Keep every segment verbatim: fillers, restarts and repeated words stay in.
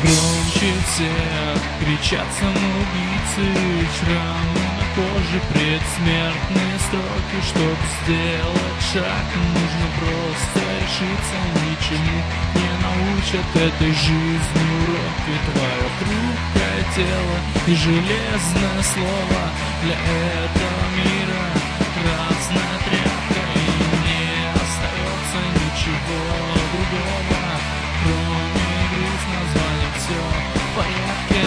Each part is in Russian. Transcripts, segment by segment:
Громче всех кричат самоубийцы, шрамы на коже, предсмертные строки. Чтоб сделать шаг, нужно просто решиться. Ничему не научат этой жизни уроки. Твое хрупкое тело и железное слово для этого мира красная тряпка. И не остается ничего другого, кроме грустно звонит все в порядке.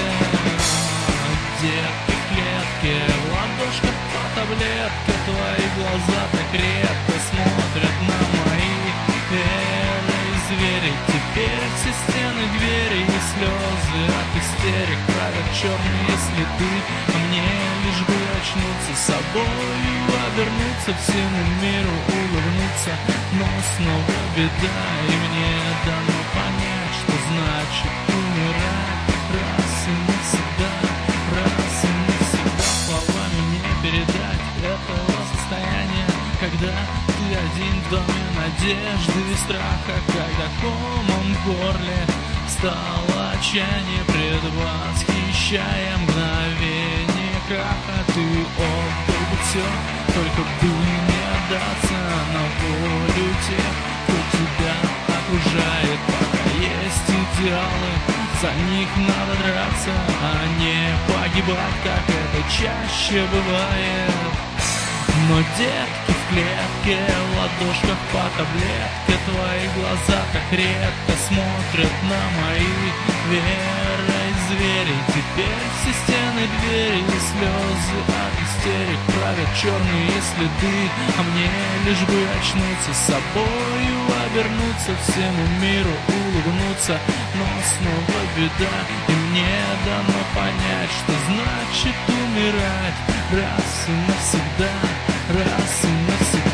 Детки в клетке, в ладошках по таблетке. Твои глаза так редко смотрят на мои. Верой звери, теперь все стены двери и слезы от истерик правят черные следы. А мне лишь бы очнуться собою, обернуться всему миру, улыбнуться. Но снова беда, и мне дано понять, что значит умирать раз и навсегда, раз и навсегда. Словами не передать этого состояния, когда ты один в доме надежды и страха, когда комом в горле стало отчаяние пред восхищая мгновение краха. Ты отдал бы все, только бы не отдаться на волю тех, кто тебя окружает. Пока есть идеалы, за них надо драться, а не погибать, как это чаще бывает. Но детки в клетке, в ладошках по таблетке. Твои глаза так редко смотрят на мои. Верой звери, теперь все стены двери и слезы от истерик правят черные следы. А мне лишь бы очнуться собою, обернуться всему миру, улыбнуться. Но снова беда, и мне дано понять, что значит умирать раз и навсегда, раз и навсегда.